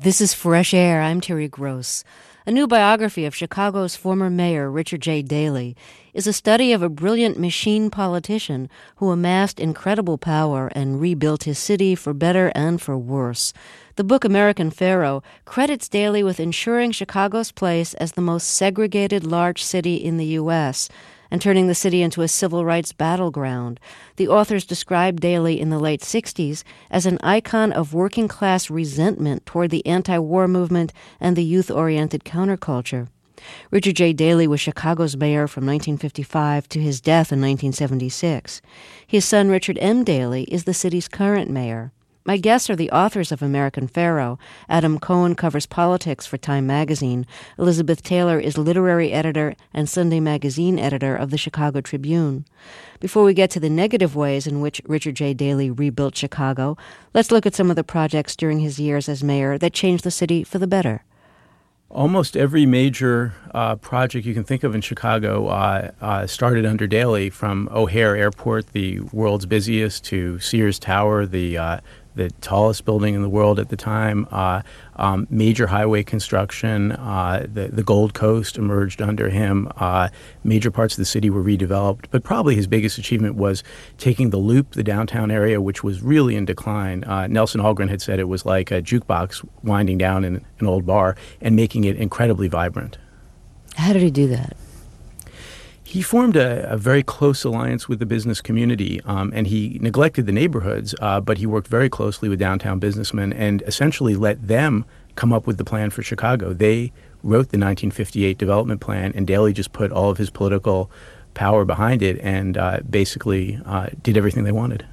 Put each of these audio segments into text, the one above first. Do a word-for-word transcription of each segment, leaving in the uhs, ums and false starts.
This is Fresh Air. I'm Terry Gross. A new biography of Chicago's former mayor, Richard J. Daley, is a study of a brilliant machine politician who amassed incredible power and rebuilt his city for better and for worse. The book American Pharaoh credits Daley with ensuring Chicago's place as the most segregated large city in the U S and turning the city into a civil rights battleground. The authors described Daley in the late sixties as an icon of working-class resentment toward the anti-war movement and the youth-oriented counterculture. Richard J. Daley was Chicago's mayor from nineteen fifty-five to his death in nineteen seventy-six. His son, Richard M. Daley, is the city's current mayor. My guests are the authors of American Pharaoh. Adam Cohen covers politics for Time magazine. Elizabeth Taylor is literary editor and Sunday magazine editor of the Chicago Tribune. Before we get to the negative ways in which Richard J. Daley rebuilt Chicago, let's look at some of the projects during his years as mayor that changed the city for the better. Almost every major uh, project you can think of in Chicago uh, uh, started under Daley, from O'Hare Airport, the world's busiest, to Sears Tower, the uh, the tallest building in the world at the time. Uh, um, major highway construction, uh, the, the Gold Coast emerged under him. Uh, major parts of the city were redeveloped. But probably his biggest achievement was taking the Loop, the downtown area, which was really in decline. Uh, Nelson Algren had said it was like a jukebox winding down in an old bar, and making it incredibly vibrant. How did he do that? He formed a, a very close alliance with the business community, um, and he neglected the neighborhoods, uh, but he worked very closely with downtown businessmen and essentially let them come up with the plan for Chicago. They wrote the nineteen fifty-eight development plan, and Daley just put all of his political power behind it and uh, basically uh, did everything they wanted.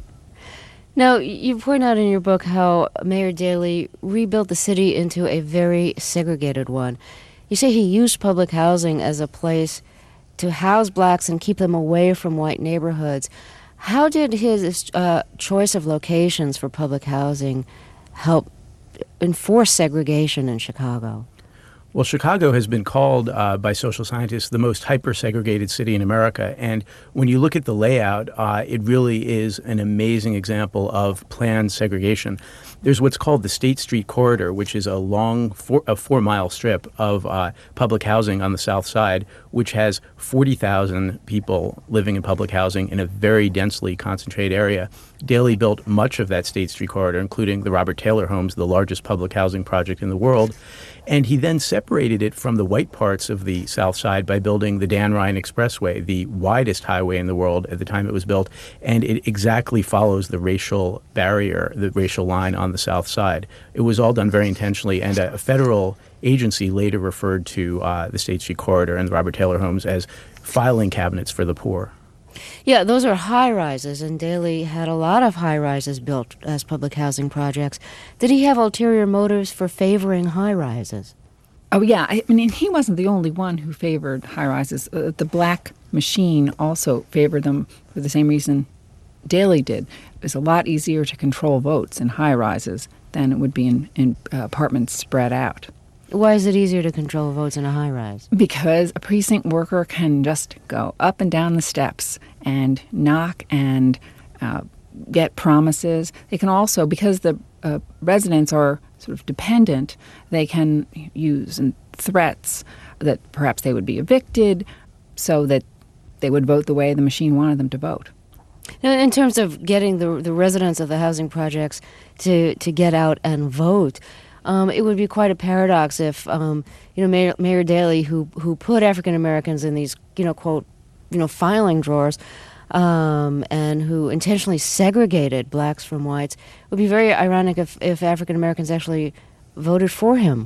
Now, you point out in your book how Mayor Daley rebuilt the city into a very segregated one. You say he used public housing as a place to house blacks and keep them away from white neighborhoods. How did his uh, choice of locations for public housing help enforce segregation in Chicago? Well, Chicago has been called uh, by social scientists the most hyper-segregated city in America. And when you look at the layout, uh, it really is an amazing example of planned segregation. There's what's called the State Street Corridor, which is a long four, a four-mile strip of uh, public housing on the south side, which has forty thousand people living in public housing in a very densely concentrated area. Daley built much of that State Street Corridor, including the Robert Taylor Homes, the largest public housing project in the world. And he then separated it from the white parts of the south side by building the Dan Ryan Expressway, the widest highway in the world at the time it was built. And it exactly follows the racial barrier, the racial line on the south side. It was all done very intentionally, and a federal agency later referred to uh, the State Street Corridor and the Robert Taylor Homes as filing cabinets for the poor. Yeah, those are high-rises, and Daley had a lot of high-rises built as public housing projects. Did he have ulterior motives for favoring high-rises? Oh, yeah. I mean, he wasn't the only one who favored high-rises. Uh, the black machine also favored them for the same reason Daley did. It was a lot easier to control votes in high-rises than it would be in, in uh, apartments spread out. Why is it easier to control votes in a high-rise? Because a precinct worker can just go up and down the steps and knock and uh, get promises. They can also, because the uh, residents are sort of dependent, they can use threats that perhaps they would be evicted so that they would vote the way the machine wanted them to vote. Now, in terms of getting the the residents of the housing projects to, to get out and vote, Um, it would be quite a paradox if, um, you know, Mayor, Mayor Daley, who who put African Americans in these, you know, quote, you know, filing drawers, um, and who intentionally segregated blacks from whites, it would be very ironic if, if African Americans actually voted for him.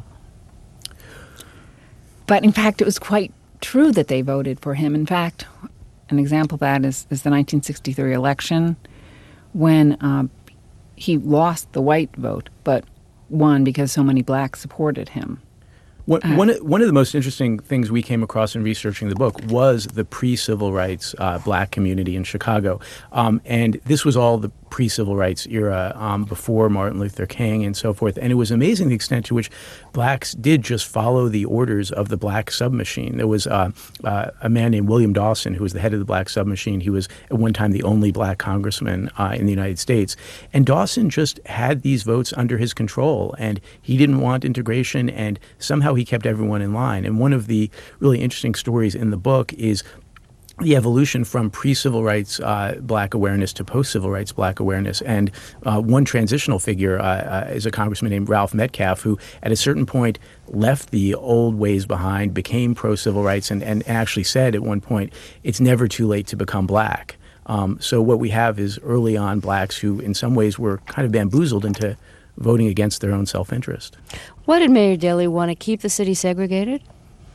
But in fact, it was quite true that they voted for him. In fact, an example of that is, is the nineteen sixty-three election, when uh, he lost the white vote, but won because so many blacks supported him. One, uh, one, one of the most interesting things we came across in researching the book was the pre-civil rights uh, black community in Chicago. Um, and this was all the pre-civil rights era, um, before Martin Luther King and so forth. And it was amazing the extent to which blacks did just follow the orders of the black submachine. There was uh, uh, a man named William Dawson, who was the head of the black submachine. He was at one time the only black congressman uh, in the United States. And Dawson just had these votes under his control, and he didn't want integration, and somehow he kept everyone in line. And one of the really interesting stories in the book is the evolution from pre-civil rights uh, black awareness to post-civil rights black awareness. And uh, one transitional figure uh, uh, is a congressman named Ralph Metcalfe, who at a certain point left the old ways behind, became pro-civil rights, and, and actually said at one point, it's never too late to become black. Um, so what we have is early on blacks who in some ways were kind of bamboozled into voting against their own self-interest. Why did Mayor Daley want to keep the city segregated?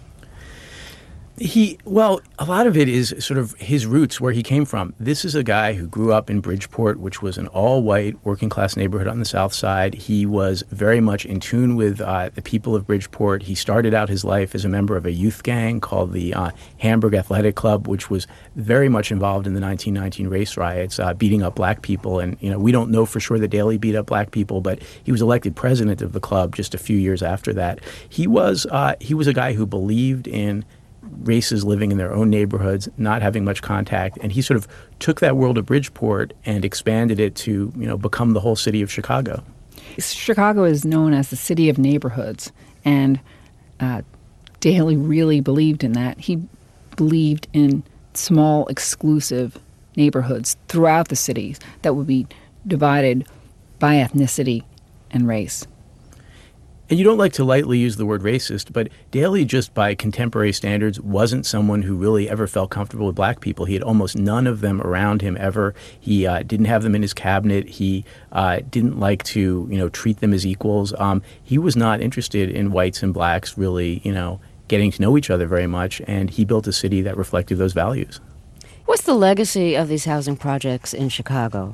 He, well, a lot of it is sort of his roots, where he came from. This is a guy who grew up in Bridgeport, which was an all-white working-class neighborhood on the South Side. He was very much in tune with uh, the people of Bridgeport. He started out his life as a member of a youth gang called the uh, Hamburg Athletic Club, which was very much involved in the nineteen nineteen race riots, uh, beating up black people. And, you know, we don't know for sure that Daley beat up black people, but he was elected president of the club just a few years after that. He was uh, he was a guy who believed in races living in their own neighborhoods, not having much contact, and he sort of took that world of Bridgeport and expanded it to, you know, become the whole city of Chicago. Chicago is known as the city of neighborhoods, and uh, Daley really believed in that. He believed in small, exclusive neighborhoods throughout the city that would be divided by ethnicity and race. And you don't like to lightly use the word racist, but Daley, just by contemporary standards, wasn't someone who really ever felt comfortable with black people. He had almost none of them around him ever. He uh, didn't have them in his cabinet. He uh, didn't like to, you know, treat them as equals. Um, he was not interested in whites and blacks really, you know, getting to know each other very much, and he built a city that reflected those values. What's the legacy of these housing projects in Chicago?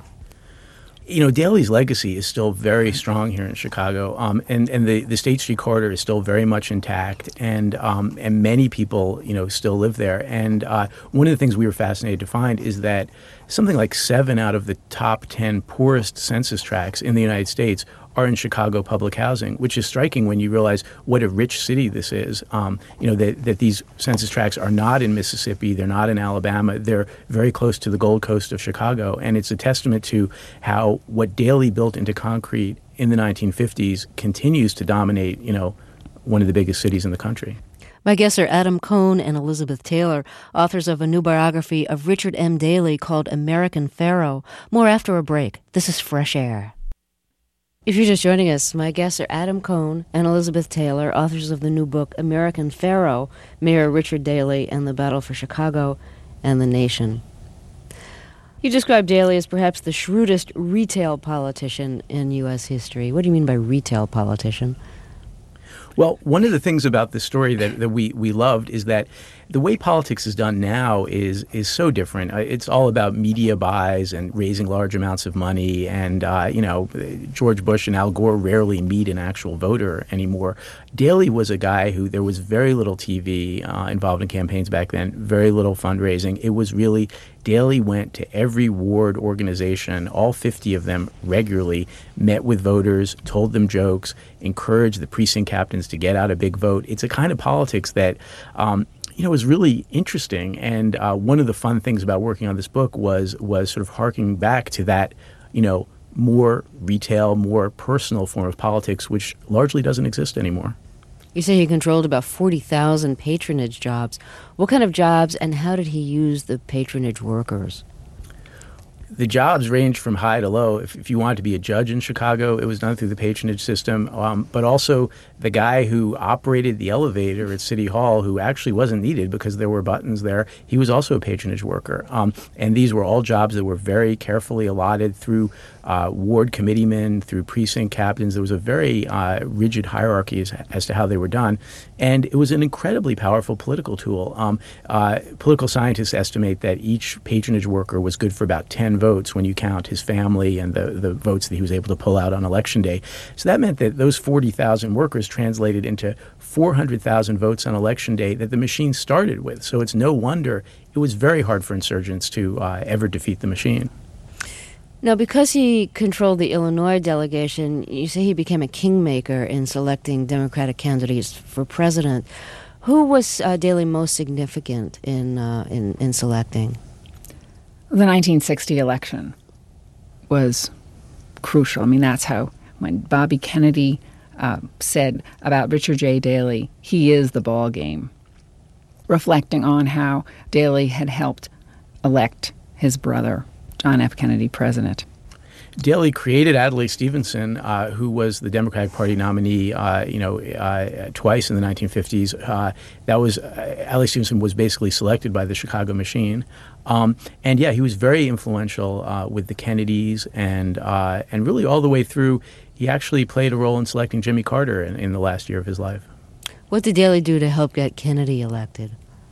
You know, Daley's legacy is still very strong here in Chicago, um, and, and the, the State Street corridor is still very much intact, and um, and many people, you know, still live there. And uh, one of the things we were fascinated to find is that something like seven out of the top ten poorest census tracts in the United States are in Chicago public housing, which is striking when you realize what a rich city this is. Um, you know, that, that these census tracts are not in Mississippi, they're not in Alabama, they're very close to the Gold Coast of Chicago. And it's a testament to how what Daley built into concrete in the nineteen fifties continues to dominate, you know, one of the biggest cities in the country. My guests are Adam Cohn and Elizabeth Taylor, authors of a new biography of Richard M. Daley called American Pharaoh. More after a break. This is Fresh Air. If you're just joining us, my guests are Adam Cohn and Elizabeth Taylor, authors of the new book American Pharaoh, Mayor Richard Daley and the Battle for Chicago and the Nation. You describe Daley as perhaps the shrewdest retail politician in U S history. What do you mean by retail politician? Well, one of the things about this story that, that we, we loved is that the way politics is done now is is so different. Uh, it's all about media buys and raising large amounts of money. And, uh, you know, George Bush and Al Gore rarely meet an actual voter anymore. Daley was a guy who there was very little T V uh, involved in campaigns back then, very little fundraising. It was really Daley went to every ward organization, all fifty of them regularly, met with voters, told them jokes, encouraged the precinct captains to get out a big vote. It's a kind of politics that um, you know, was really interesting. And uh, one of the fun things about working on this book was was sort of harking back to that, you know, more retail, more personal form of politics, which largely doesn't exist anymore. You say he controlled about forty thousand patronage jobs. What kind of jobs, and how did he use the patronage workers? The jobs ranged from high to low. If, if you wanted to be a judge in Chicago, it was done through the patronage system. Um, but also the guy who operated the elevator at City Hall, who actually wasn't needed because there were buttons there, he was also a patronage worker. Um, and these were all jobs that were very carefully allotted through uh, ward committeemen, through precinct captains. There was a very uh, rigid hierarchy as, as to how they were done. And it was an incredibly powerful political tool. Um, uh, political scientists estimate that each patronage worker was good for about ten votes when you count his family and the, the votes that he was able to pull out on Election Day. So that meant that those forty thousand workers translated into four hundred thousand votes on Election Day that the machine started with. So it's no wonder it was very hard for insurgents to uh, ever defeat the machine. Now, because he controlled the Illinois delegation, you say he became a kingmaker in selecting Democratic candidates for president. Who was uh, Daley most significant in, uh, in in selecting? The nineteen sixty election was crucial. I mean, that's how, when Bobby Kennedy uh, said about Richard J. Daley, he is the ball game, reflecting on how Daley had helped elect his brother, John F. Kennedy, president. Daley created Adlai Stevenson, uh, who was the Democratic Party nominee, uh, you know, uh, twice in the nineteen fifties. Uh, that was uh, Adlai Stevenson was basically selected by the Chicago machine, um, and yeah, he was very influential uh, with the Kennedys, and uh, and really all the way through. He actually played a role in selecting Jimmy Carter in, in the last year of his life. What did Daley do to help get Kennedy elected?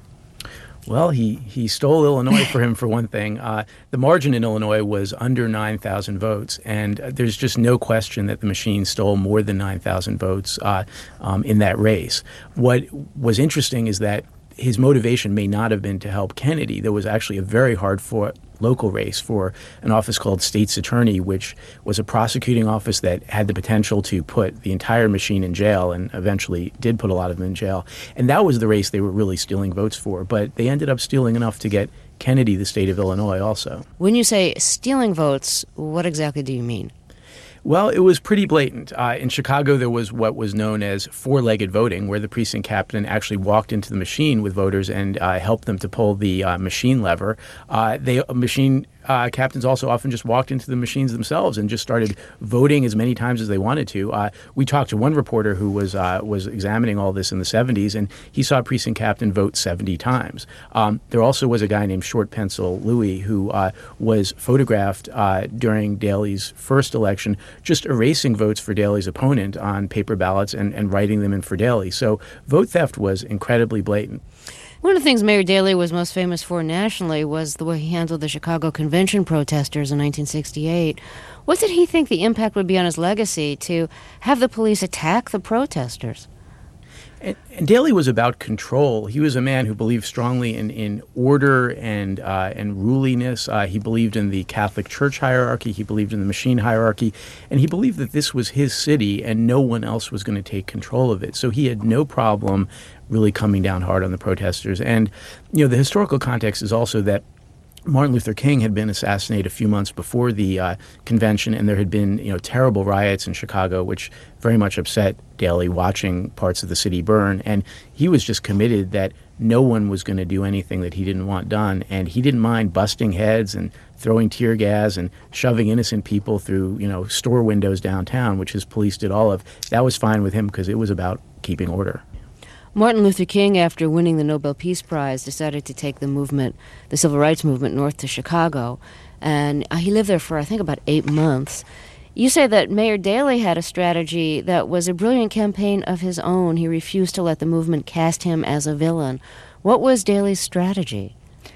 Well, he, he stole Illinois for him, for one thing. Uh, the margin in Illinois was under nine thousand votes, and there's just no question that the machine stole more than nine thousand votes uh, um, in that race. What was interesting is that his motivation may not have been to help Kennedy. There was actually a very hard-fought local race for an office called State's Attorney, which was a prosecuting office that had the potential to put the entire machine in jail, and eventually did put a lot of them in jail. And that was the race they were really stealing votes for. But they ended up stealing enough to get Kennedy the state of Illinois also. When you say stealing votes, what exactly do you mean? Well, it was pretty blatant. Uh, in Chicago, there was what was known as four-legged voting, where the precinct captain actually walked into the machine with voters and uh, helped them to pull the uh, machine lever. Uh, they machine uh, captains also often just walked into the machines themselves and just started voting as many times as they wanted to. Uh, we talked to one reporter who was uh, was examining all this in the seventies, and he saw a precinct captain vote seventy times. Um, there also was a guy named Short Pencil Louis who uh, was photographed uh, during Daley's first election, just erasing votes for Daley's opponent on paper ballots and, and writing them in for Daley. So vote theft was incredibly blatant. One of the things Mayor Daley was most famous for nationally was the way he handled the Chicago Convention protesters in nineteen sixty-eight. What did he think the impact would be on his legacy to have the police attack the protesters? And, and Daley was about control. He was a man who believed strongly in, in order and uh, and ruliness. Uh, he believed in the Catholic Church hierarchy. He believed in the machine hierarchy. And he believed that this was his city and no one else was going to take control of it. So he had no problem really coming down hard on the protesters. And, you know, the historical context is also that Martin Luther King had been assassinated a few months before the uh, convention, and there had been, you know, terrible riots in Chicago, which very much upset Daley, watching parts of the city burn. And he was just committed that no one was going to do anything that he didn't want done. And he didn't mind busting heads and throwing tear gas and shoving innocent people through, you know, store windows downtown, which his police did all of. That was fine with him because it was about keeping order. Martin Luther King, after winning the Nobel Peace Prize, decided to take the movement, the civil rights movement, north to Chicago. And he lived there for, I think, about eight months. You say that Mayor Daley had a strategy that was a brilliant campaign of his own. He refused to let the movement cast him as a villain. What was Daley's strategy?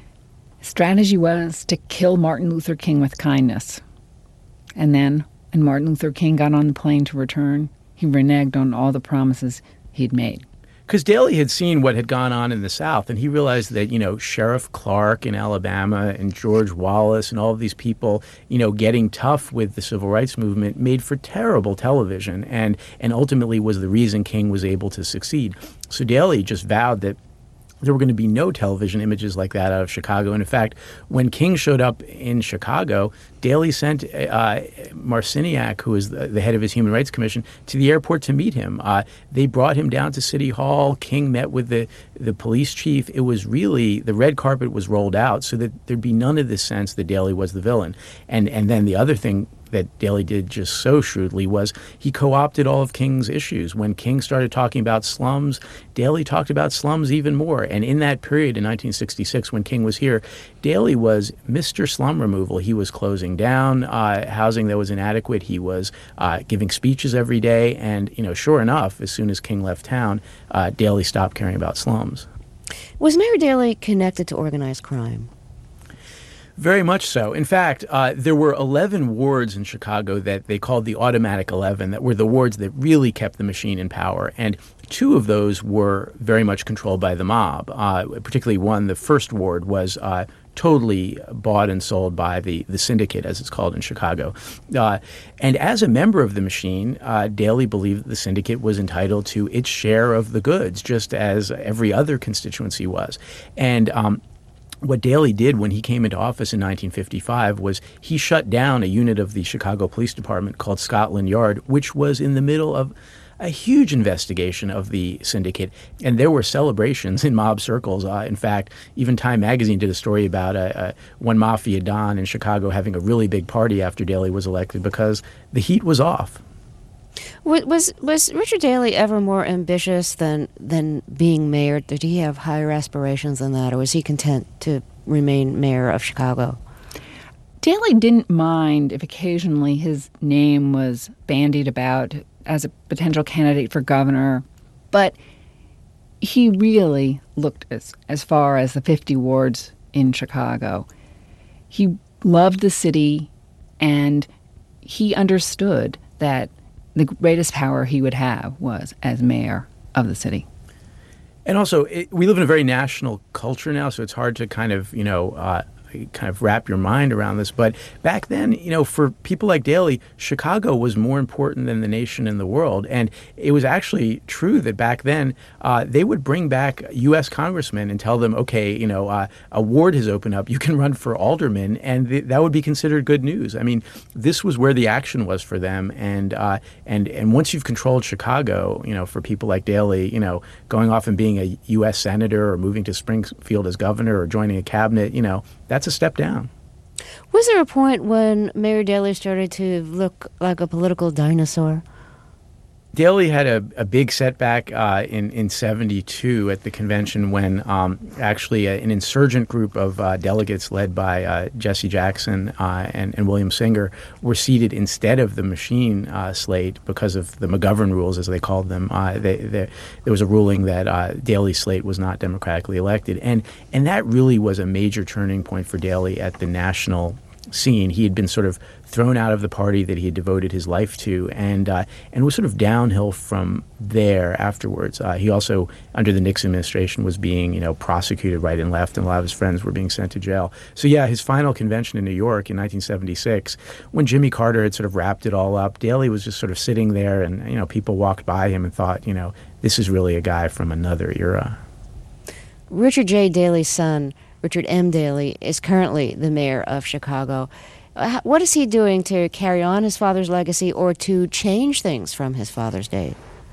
Strategy was to kill Martin Luther King with kindness. And then, when Martin Luther King got on the plane to return, he reneged on all the promises he'd made. Because Daley had seen what had gone on in the South, and he realized that, you know, Sheriff Clark in Alabama and George Wallace and all of these people, you know, getting tough with the civil rights movement made for terrible television, and, and ultimately was the reason King was able to succeed. So Daley just vowed that there were going to be no television images like that out of Chicago. And in fact, when King showed up in Chicago, Daley sent uh, Marciniak, who was the, the head of his Human Rights Commission, to the airport to meet him. Uh, they brought him down to City Hall. King met with the, the police chief. It was really, the red carpet was rolled out so that there'd be none of this sense that Daley was the villain. And, and then the other thing that Daley did just so shrewdly was he co-opted all of King's issues. When King started talking about slums, Daley talked about slums even more. And in that period in nineteen sixty-six, when King was here, Daley was Mister Slum Removal. He was closing down uh, housing that was inadequate. He was uh, giving speeches every day. And, you know, sure enough, as soon as King left town, uh, Daley stopped caring about slums. Was Mayor Daley connected to organized crime? Very much so. In fact, uh, there were eleven wards in Chicago that they called the Automatic eleven, that were the wards that really kept the machine in power. And two of those were very much controlled by the mob, uh, particularly one, the first ward, was uh, totally bought and sold by the, the syndicate, as it's called in Chicago. Uh, and as a member of the machine, uh, Daley believed that the syndicate was entitled to its share of the goods, just as every other constituency was. And um, what Daley did when he came into office in nineteen fifty-five was he shut down a unit of the Chicago Police Department called Scotland Yard, which was in the middle of a huge investigation of the syndicate, and there were celebrations in mob circles. Uh, in fact, even Time magazine did a story about uh, uh, one mafia don in Chicago having a really big party after Daley was elected because the heat was off. Was was Richard Daley ever more ambitious than than being mayor? Did he have higher aspirations than that, or was he content to remain mayor of Chicago? Daley didn't mind if occasionally his name was bandied about as a potential candidate for governor, but he really looked as, as far as the fifty wards in Chicago. He loved the city, and he understood that the greatest power he would have was as mayor of the city. And also, it, we live in a very national culture now, so it's hard to kind of, you know, uh, kind of wrap your mind around this. But back then, you know, for people like Daley, Chicago was more important than the nation and the world. And it was actually true that back then uh, they would bring back U S congressmen and tell them, okay, you know, uh, a ward has opened up, you can run for alderman, and th- that would be considered good news. I mean, this was where the action was for them. And uh, and and once you've controlled Chicago, you know, for people like Daley, you know, going off and being a U S senator or moving to Springfield as governor or joining a cabinet, you know, that's a step down. Was there a point when Mayor Daley started to look like a political dinosaur? Daley had a, a big setback uh, in in seventy-two at the convention when um, actually a, an insurgent group of uh, delegates led by uh, Jesse Jackson uh, and, and William Singer were seated instead of the machine uh, slate because of the McGovern rules, as they called them. Uh, they, they, there was a ruling that uh, Daley's slate was not democratically elected, and and that really was a major turning point for Daley at the national scene. He had been sort of thrown out of the party that he had devoted his life to, and uh, and was sort of downhill from there afterwards. Uh, he also, under the Nixon administration, was being, you know, prosecuted right and left, and a lot of his friends were being sent to jail. So yeah, his final convention in New York in nineteen seventy-six, when Jimmy Carter had sort of wrapped it all up, Daley was just sort of sitting there, and, you know, people walked by him and thought, you know, this is really a guy from another era. Richard J. Daley's son, Richard M. Daley, is currently the mayor of Chicago. What is he doing to carry on his father's legacy or to change things from his father's day?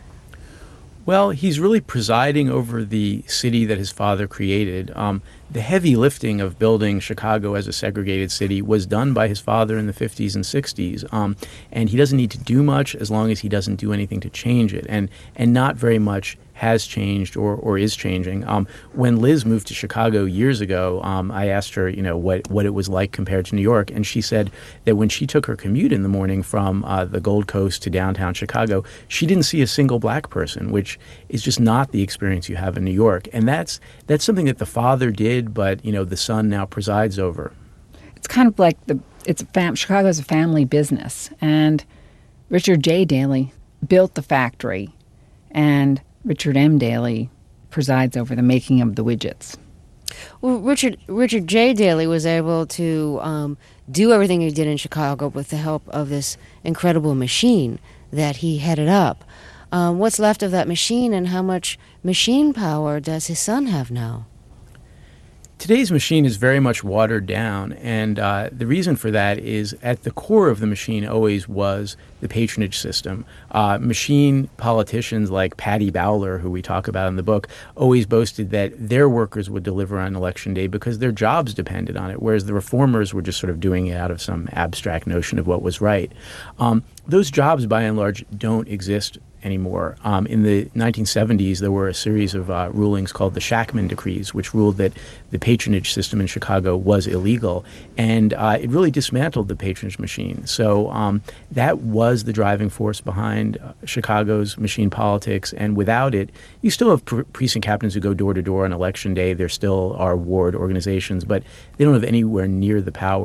Well, he's really presiding over the city that his father created. Um, the heavy lifting of building Chicago as a segregated city was done by his father in the fifties and sixties. Um, and he doesn't need to do much as long as he doesn't do anything to change it. And and not very much has changed or, or is changing. Um, when Liz moved to Chicago years ago, um, I asked her, you know, what, what it was like compared to New York. And she said that when she took her commute in the morning from uh, the Gold Coast to downtown Chicago, she didn't see a single black person, which is just not the experience you have in New York. And that's that's something that the father did, but, you know, the son now presides over. It's kind of like the it's a fam- Chicago is a family business, and Richard J. Daley built the factory, and Richard M. Daley presides over the making of the widgets. Well, Richard Richard J. Daley was able to um, do everything he did in Chicago with the help of this incredible machine that he headed up. Um, what's left of that machine, and how much machine power does his son have now? Today's machine is very much watered down, and uh, the reason for that is at the core of the machine always was the patronage system. Uh, machine politicians like Patty Bowler, who we talk about in the book, always boasted that their workers would deliver on election day because their jobs depended on it, whereas the reformers were just sort of doing it out of some abstract notion of what was right. Um, those jobs, by and large, don't exist anymore. Um, in the nineteen seventies, there were a series of uh, rulings called the Shackman Decrees, which ruled that the patronage system in Chicago was illegal, and uh, it really dismantled the patronage machine. So um, that was the driving force behind uh, Chicago's machine politics, and without it, you still have pre- precinct captains who go door to door on election day. There still are ward organizations, but they don't have anywhere near the power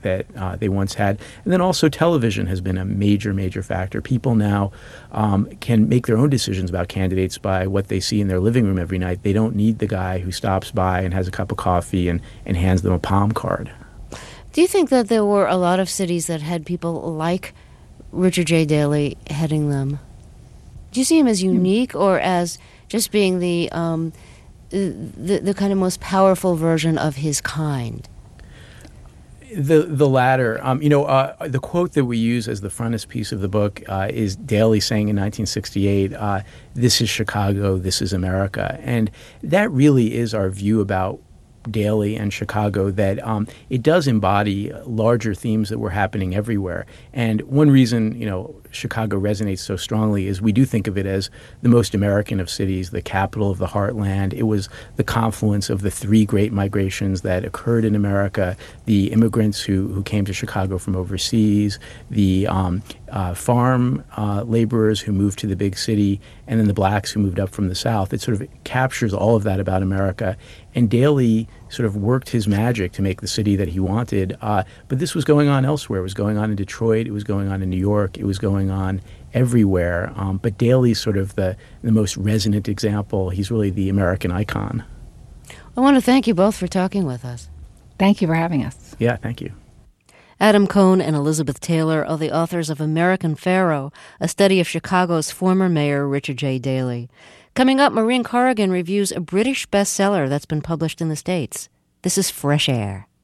that uh, they once had. And then also television has been a major, major factor. People now um, can make their own decisions about candidates by what they see in their living room every night. They don't need the guy who stops by and has a cup of coffee and, and hands them a palm card. Do you think that there were a lot of cities that had people like Richard J. Daley heading them? Do you see him as unique or as just being the um, the, the kind of most powerful version of his kind? The the latter. Um, you know, uh, the quote that we use as the frontispiece of the book uh, is Daley saying in nineteen sixty-eight, uh, "This is Chicago, this is America." And that really is our view about Daley and Chicago, that um, it does embody larger themes that were happening everywhere. And one reason, you know, Chicago resonates so strongly is we do think of it as the most American of cities, the capital of the heartland. It was the confluence of the three great migrations that occurred in America: the immigrants who, who came to Chicago from overseas, the um, uh, farm uh, laborers who moved to the big city, and then the blacks who moved up from the South. It sort of captures all of that about America. And Daley sort of worked his magic to make the city that he wanted. Uh, but this was going on elsewhere. It was going on in Detroit. It was going on in New York. It was going on everywhere. Um, but Daley's sort of the, the most resonant example. He's really the American icon. I want to thank you both for talking with us. Thank you for having us. Yeah, thank you. Adam Cohn and Elizabeth Taylor are the authors of American Pharaoh, a study of Chicago's former mayor, Richard J. Daley. Coming up, Maureen Corrigan reviews a British bestseller that's been published in the States. This is Fresh Air.